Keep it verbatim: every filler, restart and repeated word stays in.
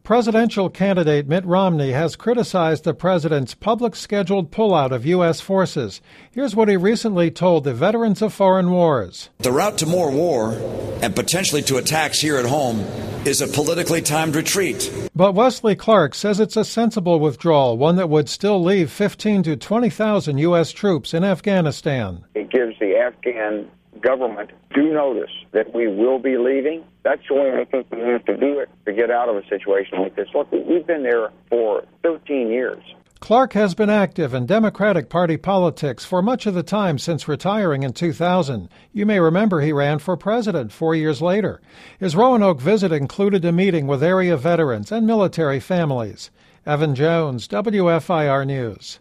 Presidential candidate Mitt Romney has criticized the president's public scheduled pullout of U S forces. Here's what he recently told the veterans of foreign wars. The route to more war and potentially to attacks here at home is a politically timed retreat. But Wesley Clark says it's a sensible withdrawal, one that would still leave fifteen to twenty thousand U S troops in Afghanistan. It gives the Afghan government due notice that we will be leaving. That's the way I think we have to do it to get out of a situation like this. Look, we've been there for thirteen years. Clark has been active in Democratic Party politics for much of the time since retiring in two thousand. You may remember he ran for president four years later. His Roanoke visit included a meeting with area veterans and military families. Evan Jones, W F I R News.